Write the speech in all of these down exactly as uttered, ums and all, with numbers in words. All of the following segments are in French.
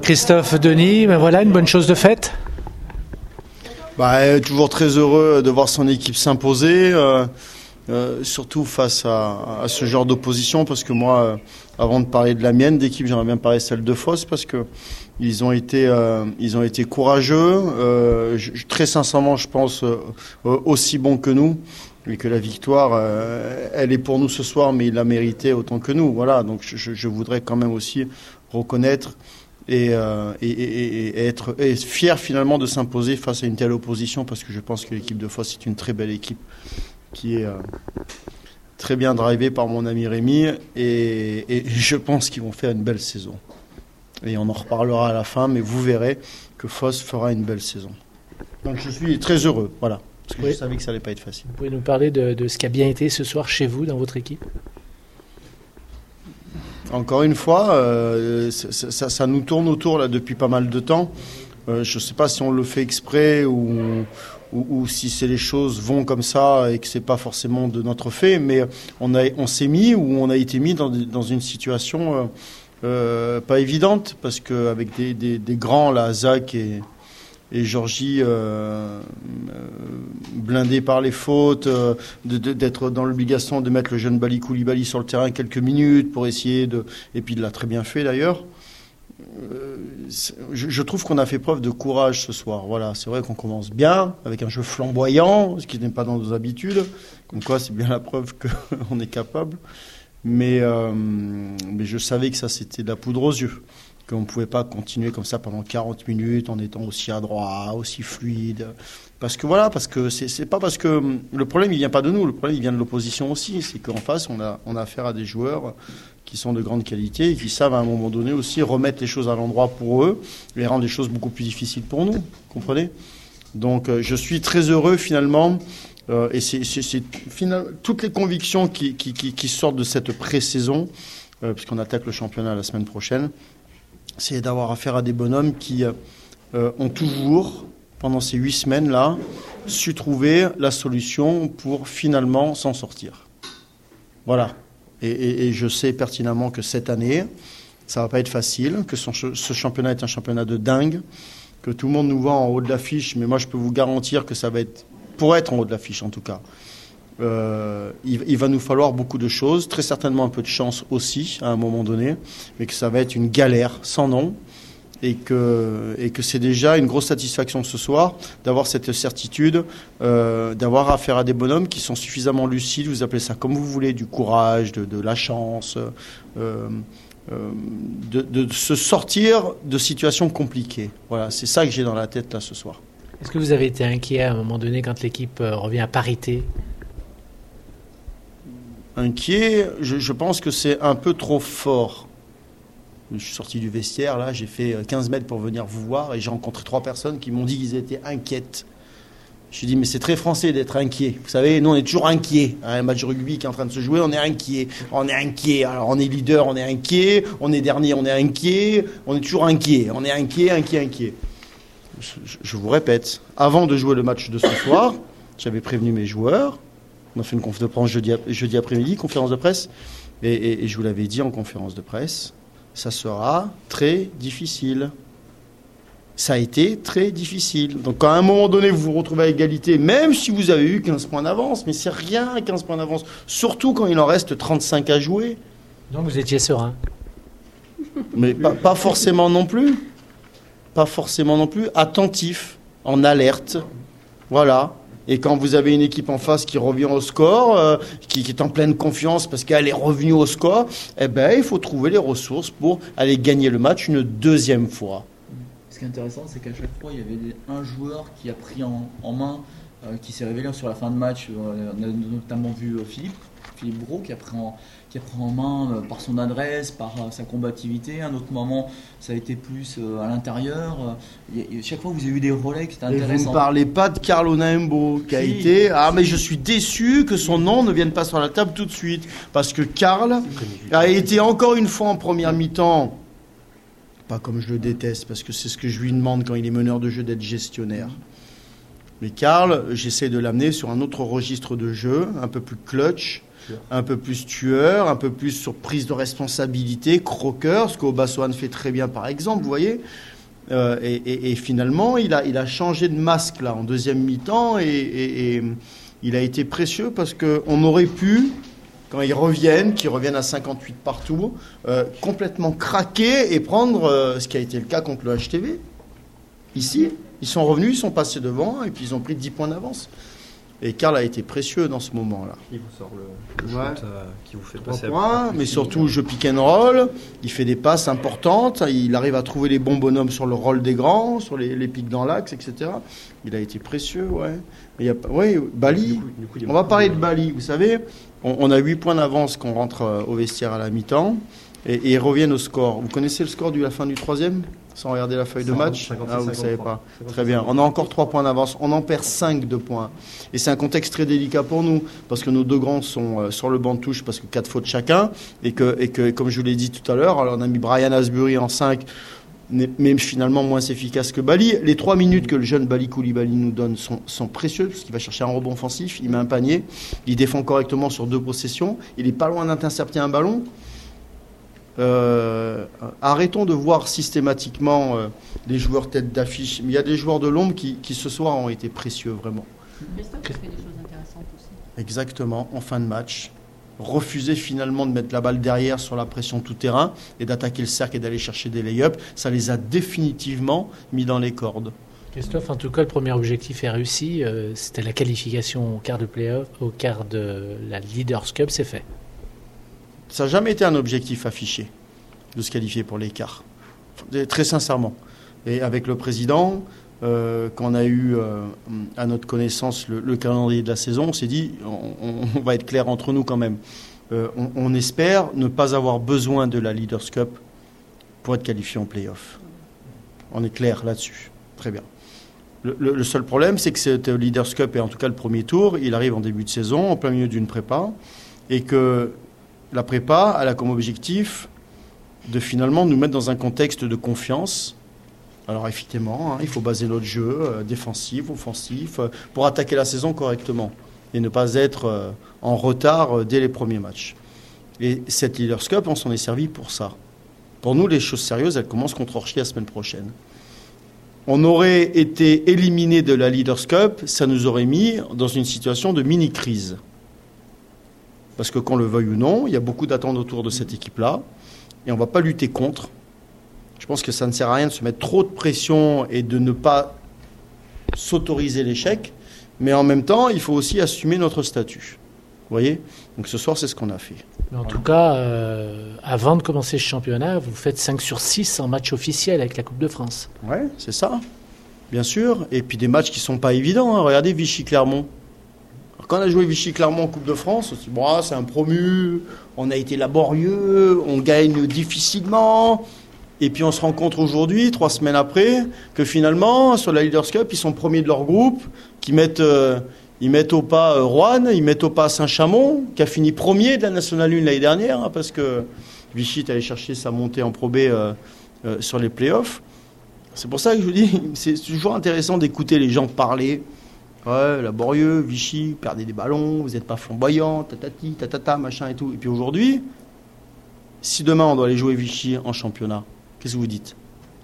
Christophe Denis, ben voilà, une bonne chose de faite. Bah, toujours très heureux de voir son équipe s'imposer, euh, euh, surtout face à, à ce genre d'opposition, parce que moi, euh, avant de parler de la mienne d'équipe, j'aimerais bien parler de celle de Foss, parce que ils ont été, euh, ils ont été courageux, euh, je, très sincèrement, je pense euh, aussi bons que nous, et que la victoire, euh, elle est pour nous ce soir, mais ils la méritaient autant que nous. Voilà, donc je, je voudrais quand même aussi reconnaître. Et, euh, et, et, et être et fier finalement de s'imposer face à une telle opposition, parce que je pense que l'équipe de Foss est une très belle équipe qui est euh, très bien drivée par mon ami Rémi, et, et je pense qu'ils vont faire une belle saison. Et on en reparlera à la fin, mais vous verrez que Foss fera une belle saison. Donc je suis très heureux, voilà, parce que oui. Je savais que ça allait pas être facile. Vous pouvez nous parler de, de ce qui a bien été ce soir chez vous, dans votre équipe ? Encore une fois, euh, ça, ça, ça nous tourne autour là depuis pas mal de temps. Euh, je ne sais pas si on le fait exprès ou, ou, ou si c'est les choses vont comme ça et que c'est pas forcément de notre fait, mais on, a, on s'est mis ou on a été mis dans, dans une situation euh, euh, pas évidente, parce qu'avec des, des, des grands, là, Zach et, et Georgie, euh, euh, blindés par les fautes, euh, de, de, d'être dans l'obligation de mettre le jeune Bali Koulibaly sur le terrain quelques minutes pour essayer de... Et puis il l'a très bien fait d'ailleurs. Euh, je, je trouve qu'on a fait preuve de courage ce soir. Voilà, c'est vrai qu'on commence bien, avec un jeu flamboyant, ce qui n'est pas dans nos habitudes. Comme quoi, c'est bien la preuve qu'on est capable. Mais, euh, mais je savais que ça, c'était de la poudre aux yeux. Qu'on ne pouvait pas continuer comme ça pendant quarante minutes en étant aussi adroit, aussi fluide. Parce que voilà, parce que c'est, c'est pas parce que le problème il vient pas de nous, le problème il vient de l'opposition aussi. C'est qu'en face on a, on a affaire à des joueurs qui sont de grande qualité et qui savent à un moment donné aussi remettre les choses à l'endroit pour eux et rendre les choses beaucoup plus difficiles pour nous. Vous comprenez ? Donc euh, je suis très heureux finalement. Euh, et c'est, c'est, c'est final, toutes les convictions qui, qui, qui, qui sortent de cette pré-saison, euh, puisqu'on attaque le championnat la semaine prochaine. C'est d'avoir affaire à des bonhommes qui euh, ont toujours, pendant ces huit semaines-là, su trouver la solution pour finalement s'en sortir. Voilà. Et, et, et je sais pertinemment que cette année, ça va pas être facile, que son, ce championnat est un championnat de dingue, que tout le monde nous vend en haut de l'affiche, mais moi je peux vous garantir que ça va être, pour être en haut de l'affiche en tout cas, Euh, il, il va nous falloir beaucoup de choses, très certainement un peu de chance aussi à un moment donné, mais que ça va être une galère sans nom, et que, et que c'est déjà une grosse satisfaction ce soir d'avoir cette certitude, euh, d'avoir affaire à des bonhommes qui sont suffisamment lucides, vous appelez ça comme vous voulez, du courage, de, de la chance, euh, euh, de, de se sortir de situations compliquées. Voilà, c'est ça que j'ai dans la tête là ce soir. Est-ce que vous avez été inquiet à un moment donné quand l'équipe revient à parité ? Inquiet, je, je pense que c'est un peu trop fort. Je suis sorti du vestiaire, là, j'ai fait quinze mètres pour venir vous voir et j'ai rencontré trois personnes qui m'ont dit qu'ils étaient inquiètes. Je me suis dit, mais c'est très français d'être inquiet. Vous savez, nous, on est toujours inquiets. Un match de rugby qui est en train de se jouer, on est inquiet. On est inquiet. Alors, on est leader, on est inquiet. On est dernier, on est inquiet. On est toujours inquiet. On est inquiet, inquiet, inquiet. Je, je vous répète, avant de jouer le match de ce soir, j'avais prévenu mes joueurs. On a fait une conférence de presse jeudi, jeudi après-midi, conférence de presse, et, et, et je vous l'avais dit en conférence de presse, ça sera très difficile. Ça a été très difficile. Donc à un moment donné, vous vous retrouvez à égalité, même si vous avez eu quinze points d'avance, mais c'est rien, quinze points d'avance, surtout quand il en reste trente-cinq à jouer. Donc vous étiez serein. Mais pas, pas forcément non plus. Pas forcément non plus. Attentif, en alerte. Voilà. Et quand vous avez une équipe en face qui revient au score, euh, qui, qui est en pleine confiance parce qu'elle est revenue au score, eh ben, il faut trouver les ressources pour aller gagner le match une deuxième fois. Ce qui est intéressant, c'est qu'à chaque fois, il y avait un joueur qui a pris en, en main, euh, qui s'est révélé sur la fin de match. Euh, on a notamment vu euh, Philippe, Philippe Brault, qui a pris en, qui a pris en main euh, par son adresse, par euh, sa combativité. Un autre moment, ça a été plus euh, à l'intérieur. Euh, y a, chaque fois, vous avez eu des relais qui étaient intéressants. Et vous ne parlez pas de Carlo Naembo, qui a si. été... Ah, mais je suis déçu que son nom ne vienne pas sur la table tout de suite. Parce que Karl a été encore une fois en première mi-temps... Pas comme je le déteste, parce que c'est ce que je lui demande quand il est meneur de jeu, d'être gestionnaire. Mais Karl, j'essaie de l'amener sur un autre registre de jeu, un peu plus clutch, un peu plus tueur, un peu plus sur prise de responsabilité, croqueur, ce qu'Obasohan fait très bien par exemple, vous voyez. Euh, et, et, et finalement, il a, il a changé de masque là en deuxième mi-temps et, et, et il a été précieux parce qu'on aurait pu, quand ils reviennent, qu'ils reviennent à cinquante-huit partout, euh, complètement craquer et prendre euh, ce qui a été le cas contre le H T V. Ici, ils sont revenus, ils sont passés devant et puis ils ont pris dix points d'avance. Et Karl a été précieux dans ce moment-là. Il vous sort le, le ouais. shoot euh, qui vous fait Trois passer points, mais surtout jeu pick and roll. Il fait des passes importantes. Il arrive à trouver les bons bonhommes sur le rôle des grands, sur les, les pics dans l'axe, et cetera. Il a été précieux, ouais. Mais il y a, ouais, Bali. Du coup, du coup, on va parler de Bali. Vous savez, on, on a huit points d'avance quand on rentre au vestiaire à la mi-temps et, et ils reviennent au score. Vous connaissez le score de la fin du troisième ? Sans regarder la feuille de match, ah, vous ne savez pas. Très bien. On a encore trois points d'avance. On en perd cinq de points. Et c'est un contexte très délicat pour nous, parce que nos deux grands sont euh, sur le banc de touche, parce que quatre fautes chacun. Et que, et que, comme je vous l'ai dit tout à l'heure, alors on a mis Brian Asbury en cinq, mais finalement moins efficace que Bali. Les trois minutes que le jeune Bali Koulibaly nous donne sont, sont précieuses, parce qu'il va chercher un rebond offensif, il met un panier, il défend correctement sur deux possessions, il n'est pas loin d'intercepter un ballon. Euh, arrêtons de voir systématiquement euh, des joueurs tête d'affiche. Il y a des joueurs de l'ombre qui, qui ce soir ont été précieux, vraiment. Christophe fait des choses intéressantes aussi. Exactement, en fin de match. Refuser finalement de mettre la balle derrière sur la pression tout terrain et d'attaquer le cercle et d'aller chercher des lay-ups, ça les a définitivement mis dans les cordes. Christophe, en tout cas, le premier objectif est réussi. Euh, c'était la qualification au quart de play-off, au quart de la Leaders Cup, c'est fait. Ça n'a jamais été un objectif affiché de se qualifier pour l'écart, très sincèrement. Et avec le président, euh, quand on a eu euh, à notre connaissance le, le calendrier de la saison, on s'est dit, on, on va être clair entre nous quand même. Euh, on, on espère ne pas avoir besoin de la Leaders Cup pour être qualifié en play-off. On est clair là-dessus. Très bien. Le, le, le seul problème, c'est que cette Leaders Cup, et en tout cas le premier tour, il arrive en début de saison, en plein milieu d'une prépa, et que la prépa, elle a comme objectif de finalement nous mettre dans un contexte de confiance. Alors effectivement, hein, il faut baser notre jeu euh, défensif, offensif, euh, pour attaquer la saison correctement et ne pas être euh, en retard euh, dès les premiers matchs. Et cette Leaders Cup, on s'en est servi pour ça. Pour nous, les choses sérieuses, elles commencent contre Orchies la semaine prochaine. On aurait été éliminé de la Leaders Cup, ça nous aurait mis dans une situation de mini-crise. Parce que qu'on le veuille ou non, il y a beaucoup d'attentes autour de cette équipe-là. Et on ne va pas lutter contre. Je pense que ça ne sert à rien de se mettre trop de pression et de ne pas s'autoriser l'échec. Mais en même temps, il faut aussi assumer notre statut. Vous voyez ? Donc ce soir, c'est ce qu'on a fait. Mais en tout cas, euh, avant de commencer ce championnat, vous faites cinq sur six en match officiel avec la Coupe de France. Oui, c'est ça. Bien sûr. Et puis des matchs qui ne sont pas évidents. Hein. Regardez Vichy-Clermont. Quand on a joué Vichy-Clermont en Coupe de France, on s'est dit, bon, c'est un promu, on a été laborieux, on gagne difficilement. Et puis on se rencontre aujourd'hui, trois semaines après, que finalement, sur la Leaders Cup, ils sont premiers de leur groupe, qui mettent, euh, ils mettent au pas euh, Roanne, ils mettent au pas Saint-Chamond, qui a fini premier de la Nationale un l'année dernière, hein, parce que Vichy est allé chercher sa montée en Pro B euh, euh, sur les playoffs. C'est pour ça que je vous dis, c'est toujours intéressant d'écouter les gens parler. Ouais, laborieux, Vichy, perdez des ballons, vous n'êtes pas flamboyant, tatati, tatata, machin et tout. Et puis aujourd'hui, si demain on doit aller jouer Vichy en championnat, qu'est-ce que vous dites ?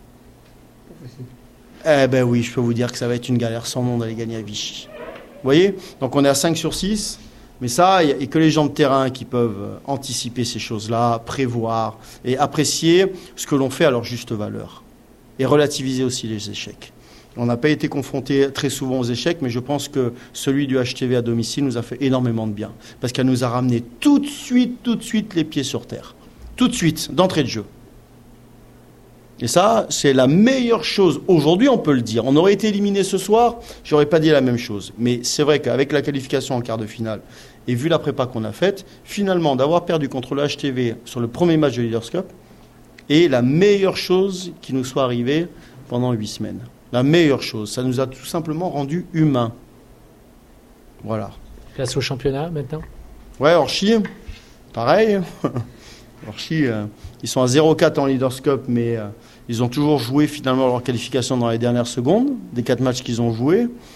Eh ben oui, je peux vous dire que ça va être une galère sans nom d'aller gagner à Vichy. Vous voyez ? Donc on est à cinq sur six, mais ça, il n'y a que les gens de terrain qui peuvent anticiper ces choses-là, prévoir et apprécier ce que l'on fait à leur juste valeur. Et relativiser aussi les échecs. On n'a pas été confronté très souvent aux échecs, mais je pense que celui du H T V à domicile nous a fait énormément de bien. Parce qu'elle nous a ramené tout de suite, tout de suite les pieds sur terre. Tout de suite, d'entrée de jeu. Et ça, c'est la meilleure chose. Aujourd'hui, on peut le dire. On aurait été éliminé ce soir, je n'aurais pas dit la même chose. Mais c'est vrai qu'avec la qualification en quart de finale, et vu la prépa qu'on a faite, finalement, d'avoir perdu contre le H T V sur le premier match de Leaders Cup, est la meilleure chose qui nous soit arrivée pendant huit semaines. La meilleure chose, ça nous a tout simplement rendu humains. Voilà. Place au championnat maintenant ? Ouais, Orchies, pareil. Orchies, euh, ils sont à zéro quatre en Leaders Cup, mais euh, ils ont toujours joué finalement leur qualification dans les dernières secondes, des quatre matchs qu'ils ont joués.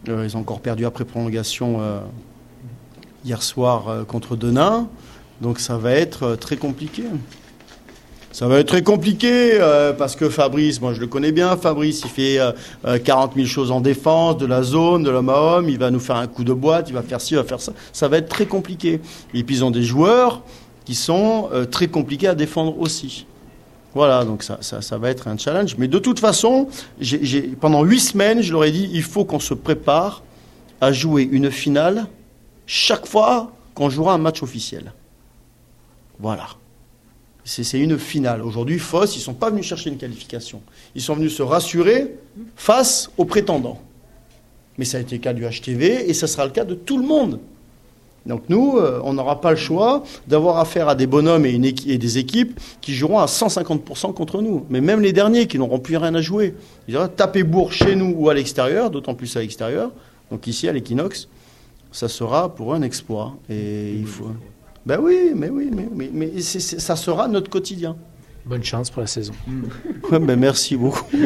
Euh, ils ont encore perdu après prolongation euh, hier soir euh, contre Denain. Donc ça va être euh, très compliqué. Ça va être très compliqué euh, parce que Fabrice, moi je le connais bien, Fabrice, il fait euh, quarante mille choses en défense, de la zone, de l'homme à homme, il va nous faire un coup de boîte, il va faire ci, il va faire ça. Ça va être très compliqué. Et puis ils ont des joueurs qui sont euh, très compliqués à défendre aussi. Voilà, donc ça, ça, ça va être un challenge. Mais de toute façon, j'ai, j'ai, pendant huit semaines, je leur ai dit, il faut qu'on se prépare à jouer une finale chaque fois qu'on jouera un match officiel. Voilà. C'est, c'est une finale. Aujourd'hui, F O S, ils ne sont pas venus chercher une qualification. Ils sont venus se rassurer face aux prétendants. Mais ça a été le cas du H T V et ça sera le cas de tout le monde. Donc nous, euh, on n'aura pas le choix d'avoir affaire à des bonhommes et, une équi- et des équipes qui joueront à cent cinquante pour cent contre nous. Mais même les derniers qui n'auront plus rien à jouer. Ils diront taper Bourg chez nous ou à l'extérieur, d'autant plus à l'extérieur. Donc ici, à l'Equinox, ça sera pour eux un exploit. Et il faut... Ben oui, mais oui, mais, mais, mais c'est, c'est, ça sera notre quotidien. Bonne chance pour la saison. Ouais, ben merci beaucoup.